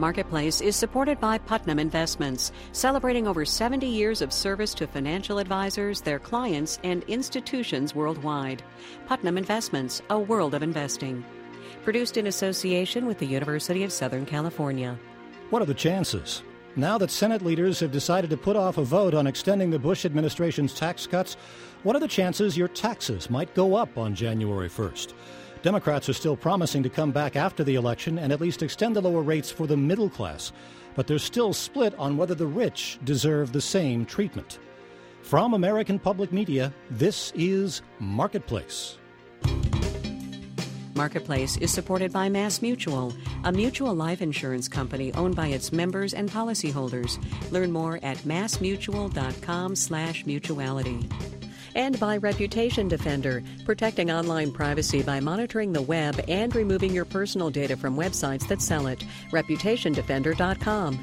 Marketplace is supported by Putnam Investments, celebrating over 70 years of service to financial advisors, their clients, and institutions worldwide. Putnam Investments, a world of investing. Produced in association with the University of Southern California. What are the chances? Now that Senate leaders have decided to put off a vote on extending the Bush administration's tax cuts, what are the chances your taxes might go up on January 1st? Democrats are still promising to come back after the election and at least extend the lower rates for the middle class. But they're still split on whether the rich deserve the same treatment. From American Public Media, this is Marketplace. Marketplace is supported by MassMutual, a mutual life insurance company owned by its members and policyholders. Learn more at massmutual.com/mutuality. And by Reputation Defender, protecting online privacy by monitoring the web and removing your personal data from websites that sell it. ReputationDefender.com.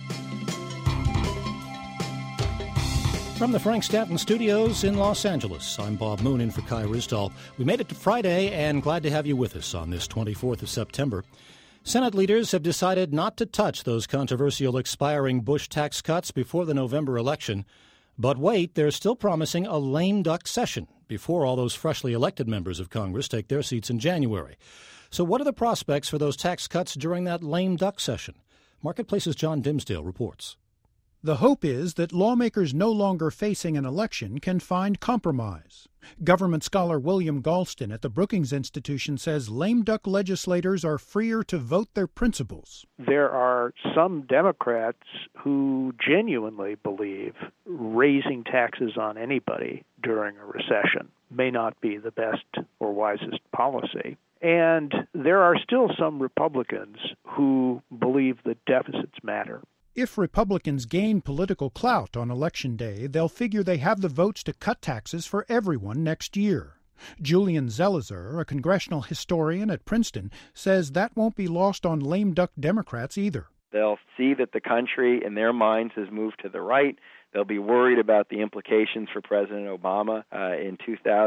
From the Frank Stanton Studios in Los Angeles, I'm Bob Moon in for Kai Ryssdal. We made it to Friday and glad to have you with us on this 24th of September. Senate leaders have decided not to touch those controversial expiring Bush tax cuts before the November election. But wait, they're still promising a lame duck session before all those freshly elected members of Congress take their seats in January. So what are the prospects for those tax cuts during that lame duck session? Marketplace's John Dimsdale reports. The hope is that lawmakers no longer facing an election can find compromise. Government scholar William Galston at the Brookings Institution says lame duck legislators are freer to vote their principles. There are some Democrats who genuinely believe raising taxes on anybody during a recession may not be the best or wisest policy. And there are still some Republicans who believe that deficits matter. If Republicans gain political clout on Election Day, they'll figure they have the votes to cut taxes for everyone next year. Julian Zelizer, a congressional historian at Princeton, says that won't be lost on lame duck Democrats either. They'll see that the country, in their minds, has moved to the right. They'll be worried about the implications for President Obama in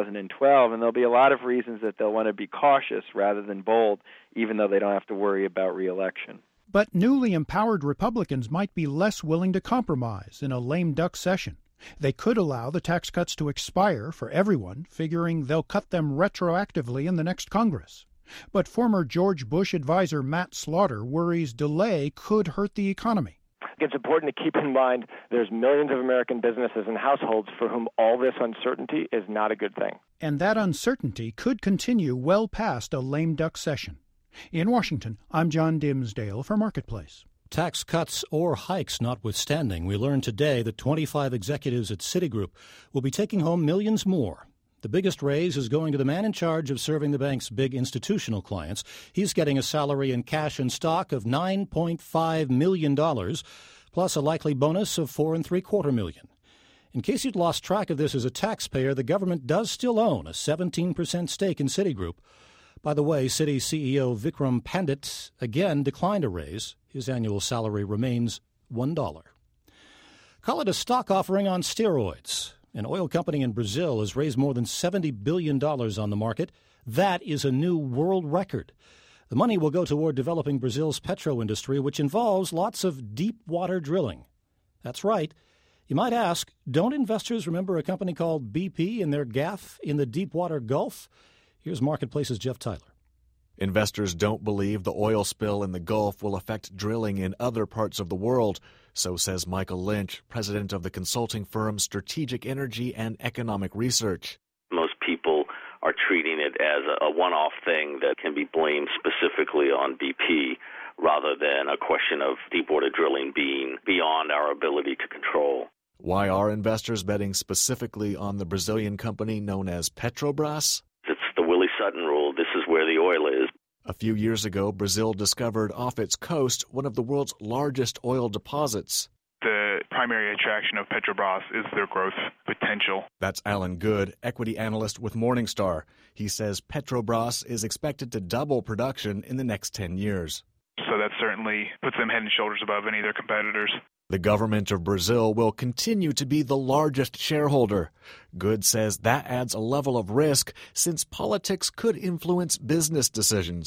2012, and there'll be a lot of reasons that they'll want to be cautious rather than bold, even though they don't have to worry about re-election. But newly empowered Republicans might be less willing to compromise in a lame duck session. They could allow the tax cuts to expire for everyone, figuring they'll cut them retroactively in the next Congress. But former George Bush advisor Matt Slaughter worries delay could hurt the economy. It's important to keep in mind there's millions of American businesses and households for whom all this uncertainty is not a good thing. And that uncertainty could continue well past a lame duck session. In Washington, I'm John Dimsdale for Marketplace. Tax cuts or hikes notwithstanding, we learned today that 25 executives at Citigroup will be taking home millions more. The biggest raise is going to the man in charge of serving the bank's big institutional clients. He's getting a salary in cash and stock of $9.5 million, plus a likely bonus of $4.75 million. In case you'd lost track of this as a taxpayer, the government does still own a 17% stake in Citigroup. By the way, Citi CEO Vikram Pandit again declined a raise. His annual salary remains $1. Call it a stock offering on steroids. An oil company in Brazil has raised more than $70 billion on the market. That is a new world record. The money will go toward developing Brazil's petro industry, which involves lots of deep water drilling. That's right. You might ask, don't investors remember a company called BP and their gaffe in the Deepwater Gulf? Here's Marketplace's Jeff Tyler. Investors don't believe the oil spill in the Gulf will affect drilling in other parts of the world. So says Michael Lynch, president of the consulting firm Strategic Energy and Economic Research. Most people are treating it as a one-off thing that can be blamed specifically on BP rather than a question of deepwater drilling being beyond our ability to control. Why are investors betting specifically on the Brazilian company known as Petrobras? It's the Willie Sutton rule. This is where the oil is. A few years ago, Brazil discovered off its coast one of the world's largest oil deposits. The primary attraction of Petrobras is their growth potential. That's Alan Good, equity analyst with Morningstar. He says Petrobras is expected to double production in the next 10 years. So that certainly puts them head and shoulders above any of their competitors. The government of Brazil will continue to be the largest shareholder. Good says that adds a level of risk since politics could influence business decisions.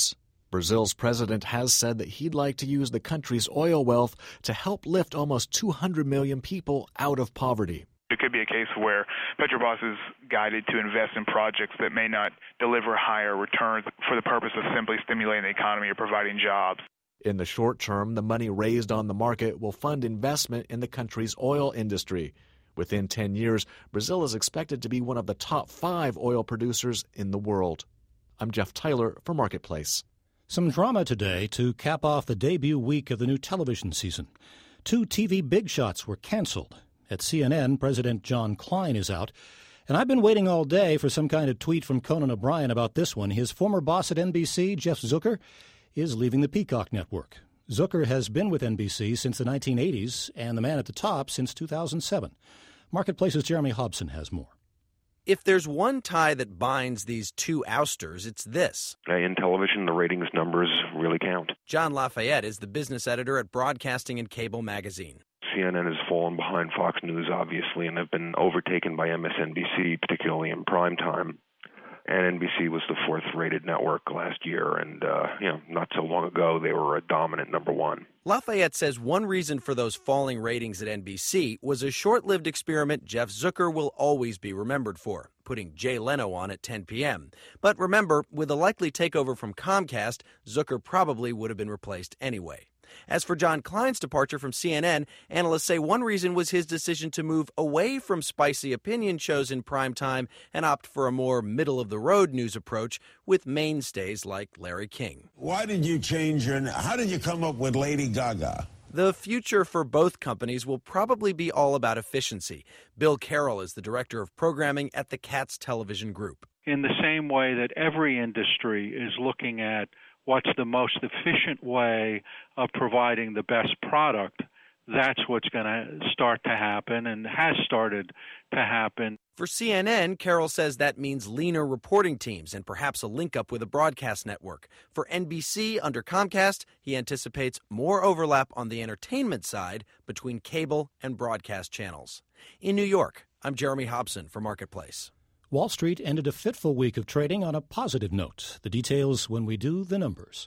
Brazil's president has said that he'd like to use the country's oil wealth to help lift almost 200 million people out of poverty. It could be a case where Petrobras is guided to invest in projects that may not deliver higher returns for the purpose of simply stimulating the economy or providing jobs. In the short term, the money raised on the market will fund investment in the country's oil industry. Within 10 years, Brazil is expected to be one of the top 5 oil producers in the world. I'm Jeff Tyler for Marketplace. Some drama today to cap off the debut week of the new television season. 2 TV big shots were canceled. At CNN, President John Klein is out. And I've been waiting all day for some kind of tweet from Conan O'Brien about this one. His former boss at NBC, Jeff Zucker, is leaving the Peacock network. Zucker has been with NBC since the 1980s and the man at the top since 2007. Marketplace's Jeremy Hobson has more. If there's one tie that binds these 2 ousters, it's this. In television, the ratings numbers really count. John Lafayette is the business editor at Broadcasting and Cable magazine. CNN has fallen behind Fox News, obviously, and have been overtaken by MSNBC, particularly in prime time. And NBC was the 4th-rated network last year, and not so long ago they were a dominant number 1. Lafayette says one reason for those falling ratings at NBC was a short-lived experiment Jeff Zucker will always be remembered for, putting Jay Leno on at 10 p.m. But remember, with a likely takeover from Comcast, Zucker probably would have been replaced anyway. As for John Klein's departure from CNN, analysts say one reason was his decision to move away from spicy opinion shows in prime time and opt for a more middle-of-the-road news approach with mainstays like Larry King. Why did you change how did you come up with Lady Gaga? The future for both companies will probably be all about efficiency. Bill Carroll is the director of programming at the Katz Television Group. In the same way that every industry is looking at what's the most efficient way of providing the best product, that's what's going to start to happen and has started to happen. For CNN, Carroll says that means leaner reporting teams and perhaps a link-up with a broadcast network. For NBC, under Comcast, he anticipates more overlap on the entertainment side between cable and broadcast channels. In New York, I'm Jeremy Hobson for Marketplace. Wall Street ended a fitful week of trading on a positive note. The details when we do the numbers.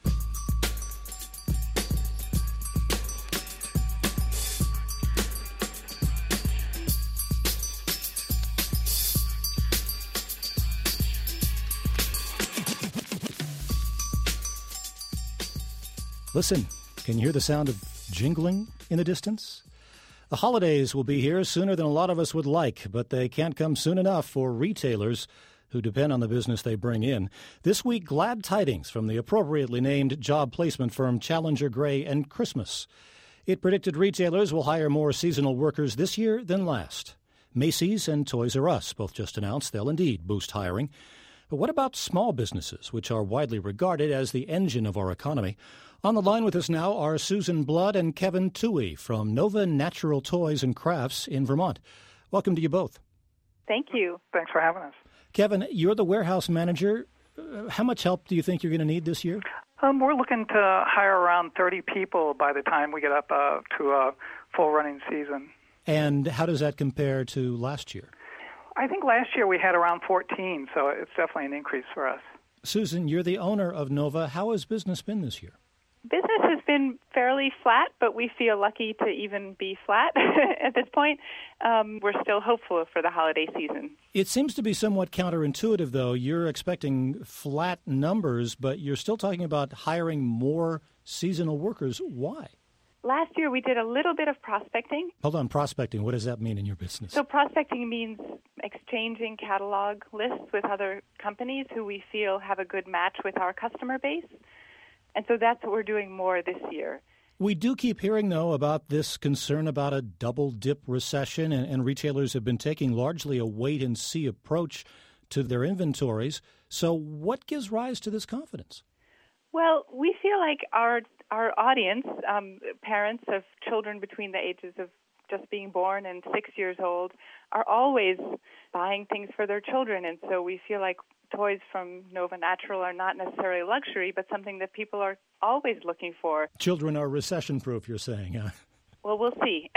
Listen, can you hear the sound of jingling in the distance? The holidays will be here sooner than a lot of us would like, but they can't come soon enough for retailers who depend on the business they bring in. This week, glad tidings from the appropriately named job placement firm Challenger Gray and Christmas. It predicted retailers will hire more seasonal workers this year than last. Macy's and Toys R Us both just announced they'll indeed boost hiring. But what about small businesses, which are widely regarded as the engine of our economy? On the line with us now are Susan Blood and Kevin Toohey from Nova Natural Toys and Crafts in Vermont. Welcome to you both. Thank you. Thanks for having us. Kevin, you're the warehouse manager. How much help do you think you're going to need this year? We're looking to hire around 30 people by the time we get up to a full running season. And how does that compare to last year? I think last year we had around 14, so it's definitely an increase for us. Susan, you're the owner of Nova. How has business been this year? Business has been fairly flat, but we feel lucky to even be flat at this point. We're still hopeful for the holiday season. It seems to be somewhat counterintuitive, though. You're expecting flat numbers, but you're still talking about hiring more seasonal workers. Why? Last year we did a little bit of prospecting. Hold on, prospecting. What does that mean in your business? So prospecting means exchanging catalog lists with other companies who we feel have a good match with our customer base. And so that's what we're doing more this year. We do keep hearing, though, about this concern about a double-dip recession, and retailers have been taking largely a wait-and-see approach to their inventories. So what gives rise to this confidence? Well, we feel like our audience, parents of children between the ages of just being born and 6 years old, are always buying things for their children. And so we feel like toys from Nova Natural are not necessarily luxury, but something that people are always looking for. Children are recession-proof, you're saying, huh? Well, we'll see.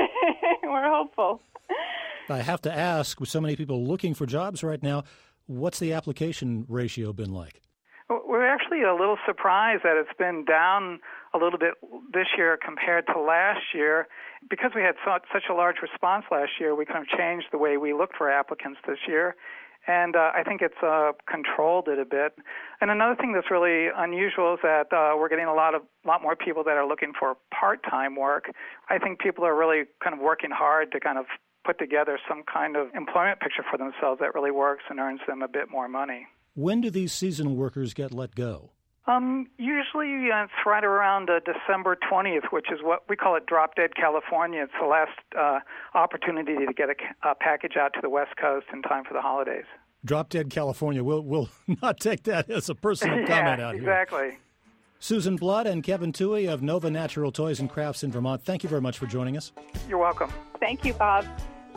We're hopeful. I have to ask, with so many people looking for jobs right now, what's the application ratio been like? we're actually a little surprised that it's been down a little bit this year compared to last year. Because we had such a large response last year, we kind of changed the way we looked for applicants this year. And I think it's controlled it a bit. And another thing that's really unusual is that we're getting a lot more people that are looking for part-time work. I think people are really kind of working hard to kind of put together some kind of employment picture for themselves that really works and earns them a bit more money. When do these seasonal workers get let go? Usually it's right around December 20th, which is what we call it Drop Dead California. It's the last opportunity to get a package out to the West Coast in time for the holidays. Drop Dead California. We'll not take that as a personal comment out here. Exactly. Susan Blood and Kevin Toohey of Nova Natural Toys and Crafts in Vermont, thank you very much for joining us. You're welcome. Thank you, Bob.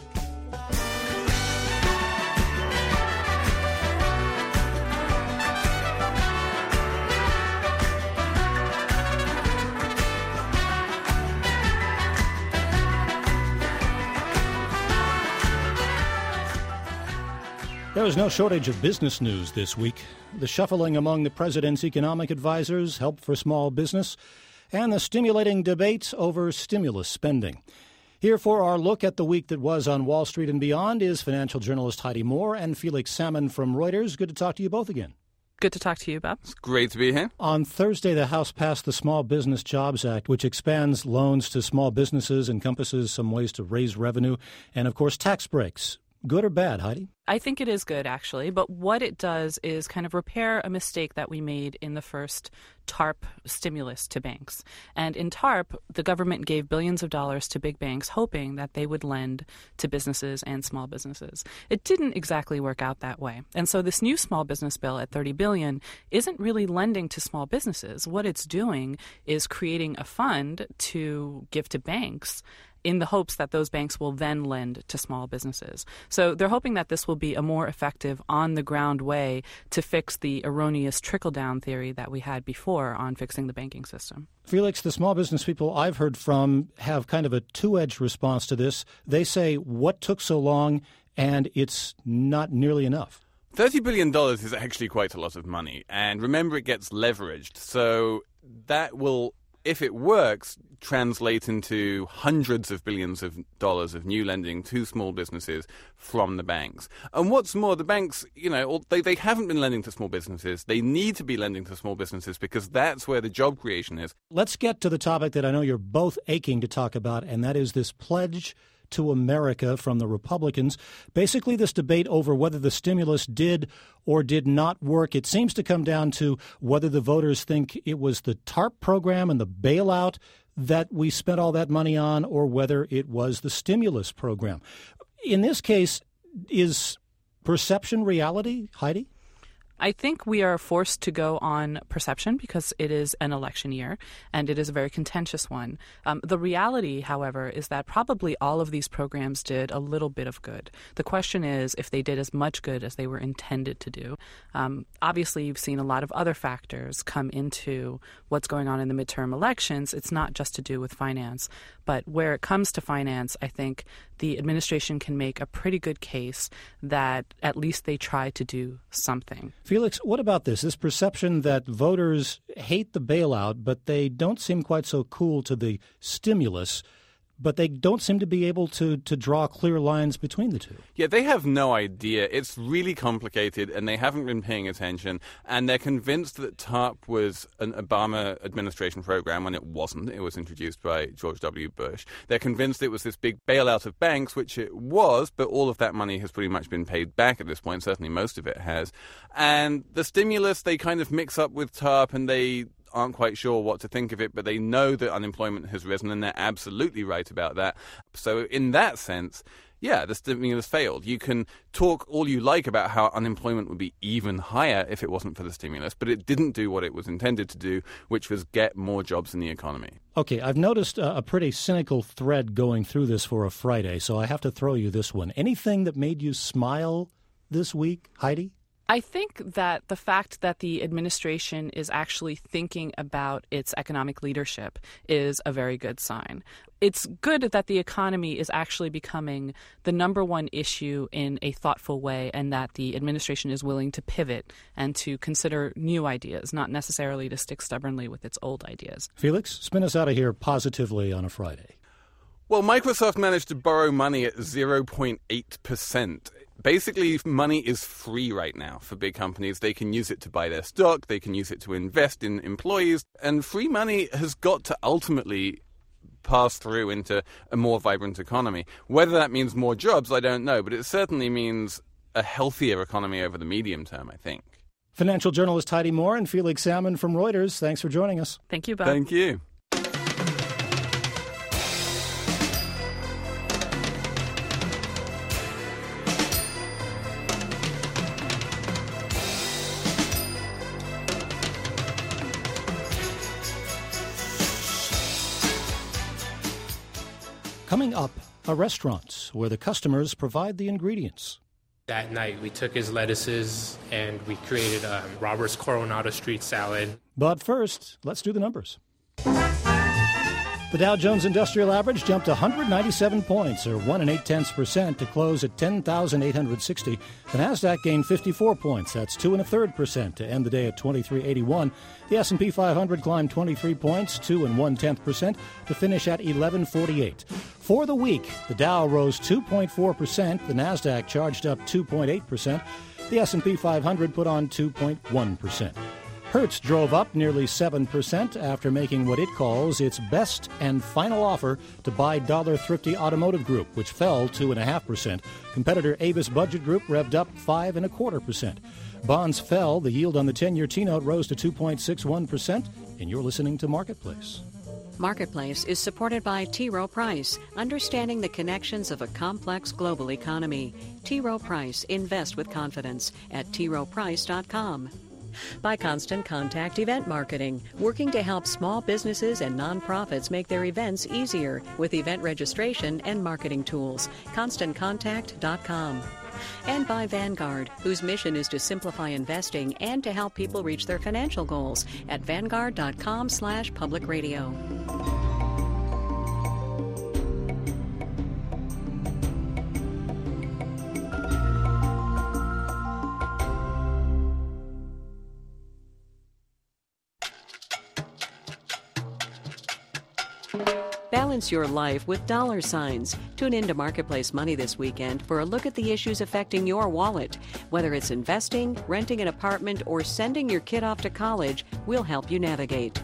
There is no shortage of business news this week. The shuffling among the president's economic advisors, help for small business, and the stimulating debate over stimulus spending. Here for our look at the week that was on Wall Street and beyond is financial journalist Heidi Moore and Felix Salmon from Reuters. Good to talk to you both again. Good to talk to you, Bob. It's great to be here. On Thursday, the House passed the Small Business Jobs Act, which expands loans to small businesses, encompasses some ways to raise revenue, and, of course, tax breaks. Good or bad, Heidi? I think it is good, actually. But what it does is kind of repair a mistake that we made in the first TARP stimulus to banks. And in TARP, the government gave billions of dollars to big banks, hoping that they would lend to businesses and small businesses. It didn't exactly work out that way. And so this new small business bill at $30 billion isn't really lending to small businesses. What it's doing is creating a fund to give to banks in the hopes that those banks will then lend to small businesses. So they're hoping that this will be a more effective on-the-ground way to fix the erroneous trickle-down theory that we had before on fixing the banking system. Felix, the small business people I've heard from have kind of a two-edged response to this. They say, what took so long, and it's not nearly enough. $30 billion is actually quite a lot of money. And remember, it gets leveraged. So that will, if it works, translate into hundreds of billions of dollars of new lending to small businesses from the banks. And what's more, the banks, they haven't been lending to small businesses. They need to be lending to small businesses because that's where the job creation is. Let's get to the topic that I know you're both aching to talk about, and that is this pledge to America from the Republicans. Basically, this debate over whether the stimulus did or did not work. It seems to come down to whether the voters think it was the TARP program and the bailout that we spent all that money on, or whether it was the stimulus program. In this case, is perception reality, Heidi? I think we are forced to go on perception because it is an election year and it is a very contentious one. The reality, however, is that probably all of these programs did a little bit of good. The question is if they did as much good as they were intended to do. Obviously, you've seen a lot of other factors come into what's going on in the midterm elections. It's not just to do with finance. But where it comes to finance, I think the administration can make a pretty good case that at least they tried to do something. Felix, what about this perception that voters hate the bailout, but they don't seem quite so cool to the stimulus, but they don't seem to be able to draw clear lines between the two? Yeah, they have no idea. It's really complicated, and they haven't been paying attention, and they're convinced that TARP was an Obama administration program when it wasn't. It was introduced by George W. Bush. They're convinced it was this big bailout of banks, which it was, but all of that money has pretty much been paid back at this point. Certainly most of it has. And the stimulus, they kind of mix up with TARP, and they aren't quite sure what to think of it, but they know that unemployment has risen, and they're absolutely right about that. So in that sense, yeah, the stimulus failed. You can talk all you like about how unemployment would be even higher if it wasn't for the stimulus, but it didn't do what it was intended to do, which was get more jobs in the economy. Okay, I've noticed a pretty cynical thread going through this for a Friday, so I have to throw you this one. Anything that made you smile this week, Heidi? I think that the fact that the administration is actually thinking about its economic leadership is a very good sign. It's good that the economy is actually becoming the number one issue in a thoughtful way, and that the administration is willing to pivot and to consider new ideas, not necessarily to stick stubbornly with its old ideas. Felix, spin us out of here positively on a Friday. Well, Microsoft managed to borrow money at 0.8%. Basically, money is free right now for big companies. They can use it to buy their stock, they can use it to invest in employees, and free money has got to ultimately pass through into a more vibrant economy. Whether that means more jobs, I don't know, but it certainly means a healthier economy over the medium term, I think. Financial journalist Heidi Moore and Felix Salmon from Reuters, thanks for joining us. Thank you, Bob. Thank you. Coming up, a restaurant where the customers provide the ingredients. That night, we took his lettuces and we created a Robert's Coronado Street salad. But first, let's do the numbers. The Dow Jones Industrial Average jumped 197 points, or 1 0.8%, to close at 10,860. The Nasdaq gained 54 points, that's 2 1/3%, to end the day at 2381. The S&P 500 climbed 23 points, 2 1/10%, to finish at 1148. For the week, the Dow rose 2.4%, the Nasdaq charged up 2.8%, the S&P 500 put on 2.1%. Hertz drove up nearly 7% after making what it calls its best and final offer to buy Dollar Thrifty Automotive Group, which fell 2.5%. Competitor Avis Budget Group revved up 5.25%. Bonds fell. The yield on the 10-year T-note rose to 2.61%. And you're listening to Marketplace. Marketplace is supported by T. Rowe Price, understanding the connections of a complex global economy. T. Rowe Price, invest with confidence at troweprice.com. By Constant Contact Event Marketing, working to help small businesses and nonprofits make their events easier with event registration and marketing tools. ConstantContact.com. And by Vanguard, whose mission is to simplify investing and to help people reach their financial goals at Vanguard.com/public radio. Balance your life with dollar signs. Tune into Marketplace Money this weekend for a look at the issues affecting your wallet. Whether it's investing, renting an apartment, or sending your kid off to college, we'll help you navigate.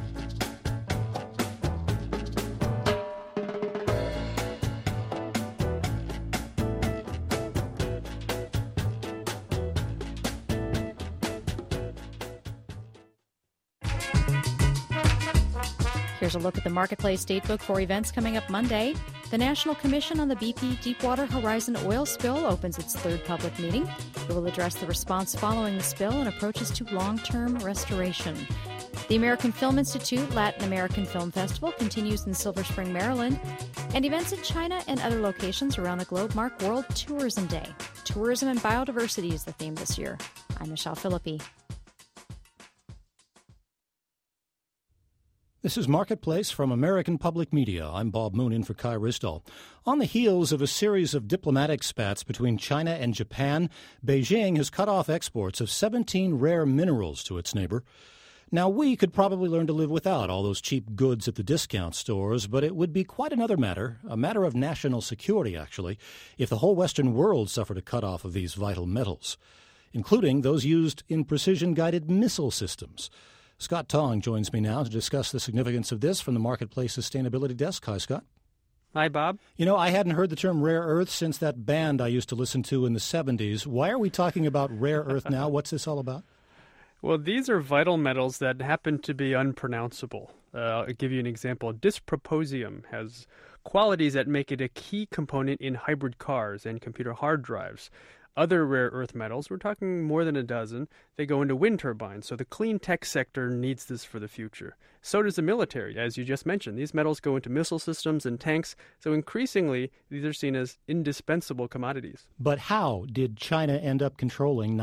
Here's a look at the Marketplace Datebook for events coming up Monday. The National Commission on the BP Deepwater Horizon oil spill opens its third public meeting. It will address the response following the spill and approaches to long-term restoration. The American Film Institute Latin American Film Festival continues in Silver Spring, Maryland. And events in China and other locations around the globe mark World Tourism Day. Tourism and biodiversity is the theme this year. I'm Michelle Philippi. This is Marketplace from American Public Media. I'm Bob Moon in for Kai Risdall. On the heels of a series of diplomatic spats between China and Japan, Beijing has cut off exports of 17 rare minerals to its neighbor. Now, we could probably learn to live without all those cheap goods at the discount stores, but it would be quite another matter, a matter of national security, actually, if the whole Western world suffered a cut-off of these vital metals, including those used in precision-guided missile systems. Scott Tong joins me now to discuss the significance of this from the Marketplace Sustainability Desk. Hi, Scott. Hi, Bob. You know, I hadn't heard the term rare earth since that band I used to listen to in the 70s. Why are we talking about rare earth now? What's this all about? Well, these are vital metals that happen to be unpronounceable. I'll give you an example. Dysprosium has qualities that make it a key component in hybrid cars and computer hard drives. Other rare earth metals, we're talking more than a dozen, they go into wind turbines, so the clean tech sector needs this for the future. So does the military, as you just mentioned. These metals go into missile systems and tanks, so increasingly these are seen as indispensable commodities. But how did China end up controlling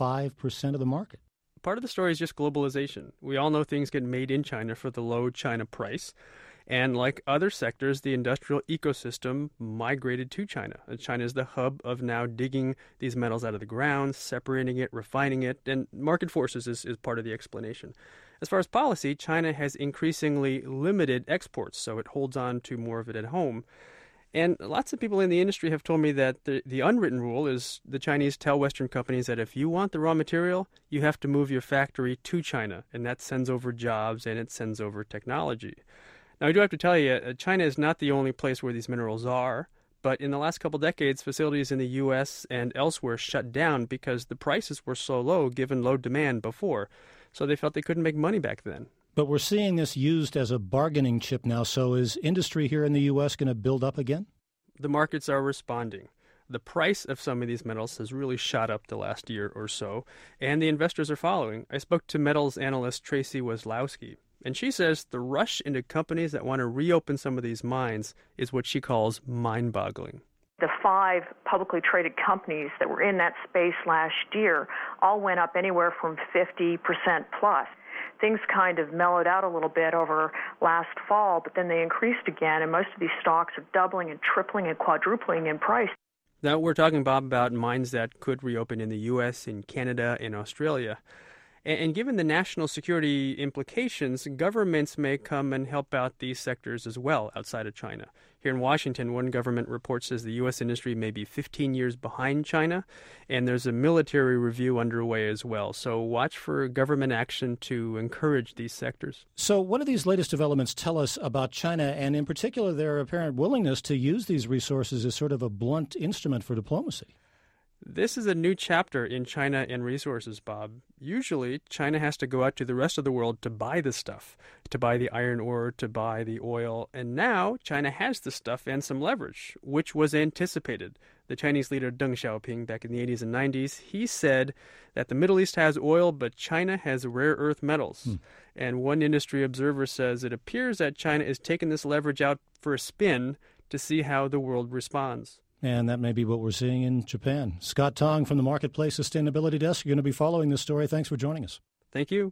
95% of the market? Part of the story is just globalization. We all know things get made in China for the low China price. And like other sectors, the industrial ecosystem migrated to China. China is the hub of now digging these metals out of the ground, separating it, refining it, and market forces is part of the explanation. As far as policy, China has increasingly limited exports, so it holds on to more of it at home. And lots of people in the industry have told me that the unwritten rule is the Chinese tell Western companies that if you want the raw material, you have to move your factory to China, and that sends over jobs and it sends over technology. Now, I do have to tell you, China is not the only place where these minerals are, but in the last couple decades, facilities in the U.S. and elsewhere shut down because the prices were so low given low demand before, so they felt they couldn't make money back then. But we're seeing this used as a bargaining chip now, so is industry here in the U.S. going to build up again? The markets are responding. The price of some of these metals has really shot up the last year or so, and the investors are following. I spoke to metals analyst Tracy Weslowski. And she says the rush into companies that want to reopen some of these mines is what she calls mind-boggling. The 5 publicly traded companies that were in that space last year all went up anywhere from 50% plus. Things kind of mellowed out a little bit over last fall, but then they increased again, and most of these stocks are doubling and tripling and quadrupling in price. Now, we're talking, Bob, about mines that could reopen in the U.S., in Canada, in Australia. And given the national security implications, governments may come and help out these sectors as well outside of China. Here in Washington, one government report says the U.S. industry may be 15 years behind China, and there's a military review underway as well. So watch for government action to encourage these sectors. So what do these latest developments tell us about China, and in particular their apparent willingness to use these resources as sort of a blunt instrument for diplomacy? This is a new chapter in China and resources, Bob. Usually, China has to go out to the rest of the world to buy the stuff, to buy the iron ore, to buy the oil. And now, China has the stuff and some leverage, which was anticipated. The Chinese leader Deng Xiaoping, back in the 80s and 90s, he said that the Middle East has oil, but China has rare earth metals. And one industry observer says it appears that China is taking this leverage out for a spin to see how the world responds. And that may be what we're seeing in Japan. Scott Tong from the Marketplace Sustainability Desk. You're going to be following this story. Thanks for joining us. Thank you.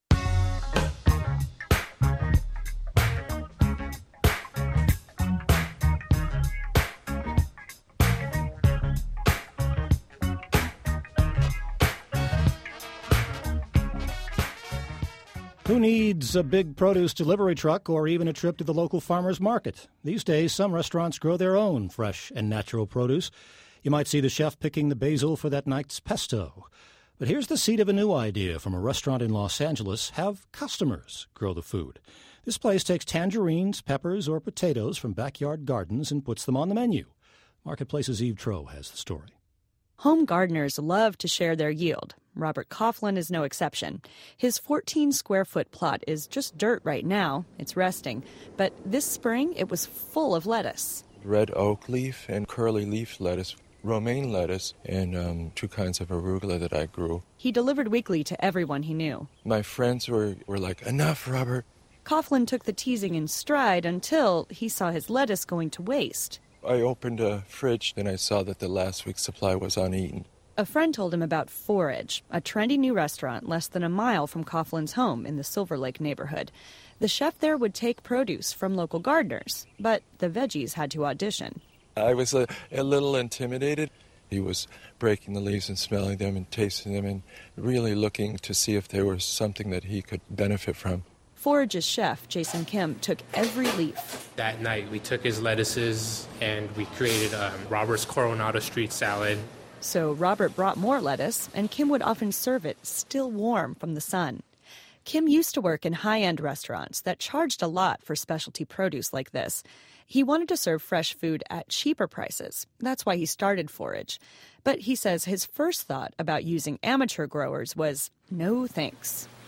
Who needs a big produce delivery truck or even a trip to the local farmer's market? These days, some restaurants grow their own fresh and natural produce. You might see the chef picking the basil for that night's pesto. But here's the seed of a new idea from a restaurant in Los Angeles: have customers grow the food. This place takes tangerines, peppers, or potatoes from backyard gardens and puts them on the menu. Marketplace's Eve Troe has the story. Home gardeners love to share their yield. Robert Coughlin is no exception. His 14-square-foot plot is just dirt right now. It's resting. But this spring, it was full of lettuce. Red oak leaf and curly leaf lettuce, romaine lettuce, and 2 kinds of arugula that I grew. He delivered weekly to everyone he knew. My friends were like, "Enough, Robert." Coughlin took the teasing in stride until he saw his lettuce going to waste. I opened a fridge, then I saw that the last week's supply was uneaten. A friend told him about Forage, a trendy new restaurant less than a mile from Coughlin's home in the Silver Lake neighborhood. The chef there would take produce from local gardeners, but the veggies had to audition. I was a little intimidated. He was breaking the leaves and smelling them and tasting them and really looking to see if there was something that he could benefit from. Forage's chef, Jason Kim, took every leaf. That night, we took his lettuces and we created Robert's Coronado Street salad. So Robert brought more lettuce, and Kim would often serve it still warm from the sun. Kim used to work in high-end restaurants that charged a lot for specialty produce like this. He wanted to serve fresh food at cheaper prices. That's why he started Forage. But he says his first thought about using amateur growers was, no thanks.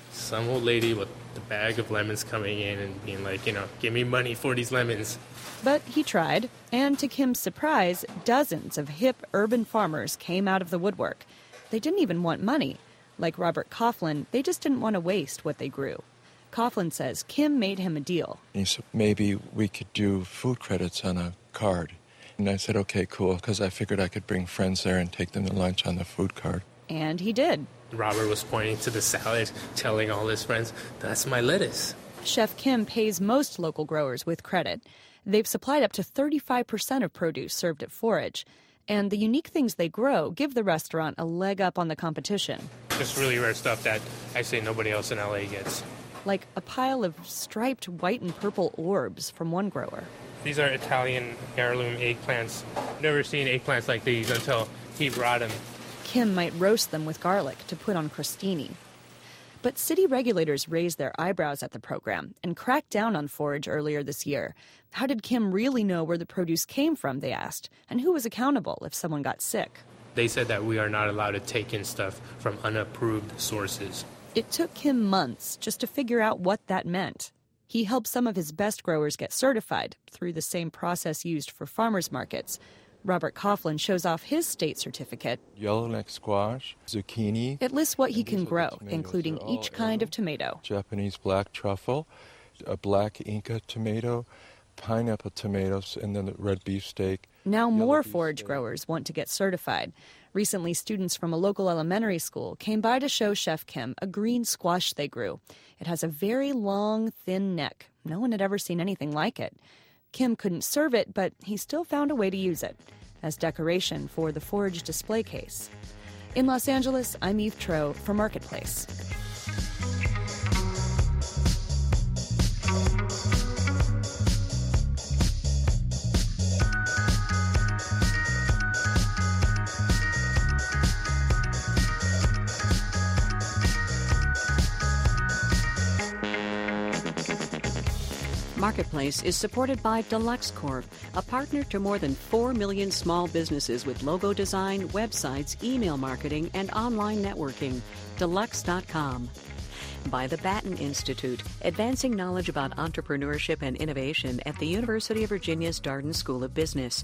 some old lady with the bag of lemons coming in and being like, give me money for these lemons. But he tried, and to Kim's surprise, dozens of hip urban farmers came out of the woodwork. They didn't even want money. Like Robert Coughlin, they just didn't want to waste what they grew. Coughlin says Kim made him a deal. He said, maybe we could do food credits on a card. And I said, okay, cool, because I figured I could bring friends there and take them to lunch on the food card. And he did. Robert was pointing to the salad, telling all his friends, that's my lettuce. Chef Kim pays most local growers with credit. They've supplied up to 35% of produce served at Forage. And the unique things they grow give the restaurant a leg up on the competition. Just really rare stuff that I say nobody else in LA gets. Like a pile of striped white and purple orbs from one grower. These are Italian heirloom eggplants. Never seen eggplants like these until he brought them. Kim might roast them with garlic to put on crostini. But city regulators raised their eyebrows at the program and cracked down on Forage earlier this year. How did Kim really know where the produce came from, they asked, and who was accountable if someone got sick? They said that we are not allowed to take in stuff from unapproved sources. It took Kim months just to figure out what that meant. He helped some of his best growers get certified through the same process used for farmers markets. Robert Coughlin shows off his state certificate. Yellowneck squash, zucchini. It lists what he can grow, including each kind of tomato. Japanese black truffle, a black Inca tomato, pineapple tomatoes, and then the red beefsteak. Now more Forage growers want to get certified. Recently, students from a local elementary school came by to show Chef Kim a green squash they grew. It has a very long, thin neck. No one had ever seen anything like it. Kim couldn't serve it, but he still found a way to use it as decoration for the Forage display case. In Los Angeles, I'm Eve Tro for Marketplace. Marketplace is supported by Deluxe Corp, a partner to more than 4 million small businesses with logo design, websites, email marketing, and online networking. Deluxe.com. By the Batten Institute, advancing knowledge about entrepreneurship and innovation at the University of Virginia's Darden School of Business.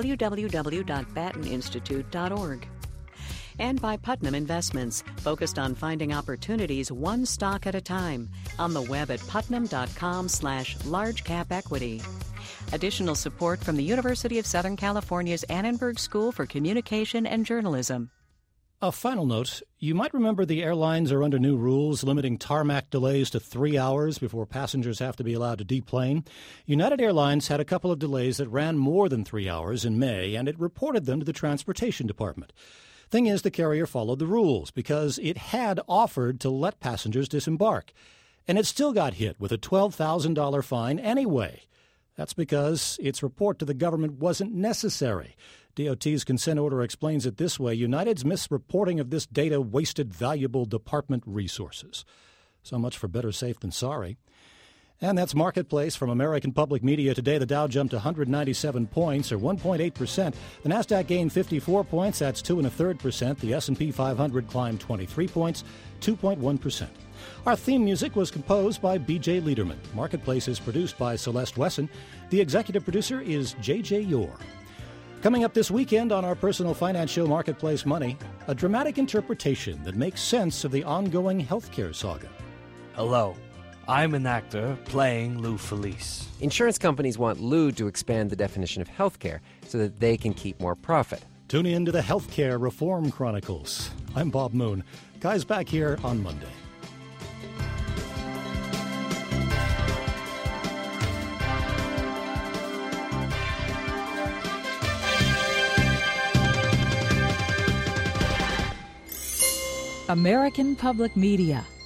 www.batteninstitute.org. And by Putnam Investments, focused on finding opportunities one stock at a time. On the web at putnam.com/largecapequity. Additional support from the University of Southern California's Annenberg School for Communication and Journalism. A final note, you might remember the airlines are under new rules limiting tarmac delays to 3 hours before passengers have to be allowed to deplane. United Airlines had a couple of delays that ran more than 3 hours in May, and it reported them to the Transportation Department. Thing is, the carrier followed the rules because it had offered to let passengers disembark. And it still got hit with a $12,000 fine anyway. That's because its report to the government wasn't necessary. DOT's consent order explains it this way: United's misreporting of this data wasted valuable department resources. So much for better safe than sorry. And that's Marketplace from American Public Media. Today, the Dow jumped 197 points, or 1.8%. The Nasdaq gained 54 points, that's 2.33%. The S&P 500 climbed 23 points, 2.1%. Our theme music was composed by B.J. Liederman. Marketplace is produced by Celeste Wesson. The executive producer is J.J. Yore. Coming up this weekend on our personal finance show, Marketplace Money, a dramatic interpretation that makes sense of the ongoing healthcare saga. Hello. I'm an actor playing Lou Felice. Insurance companies want Lou to expand the definition of healthcare so that they can keep more profit. Tune in to the Healthcare Reform Chronicles. I'm Bob Moon. Guys, back here on Monday. American Public Media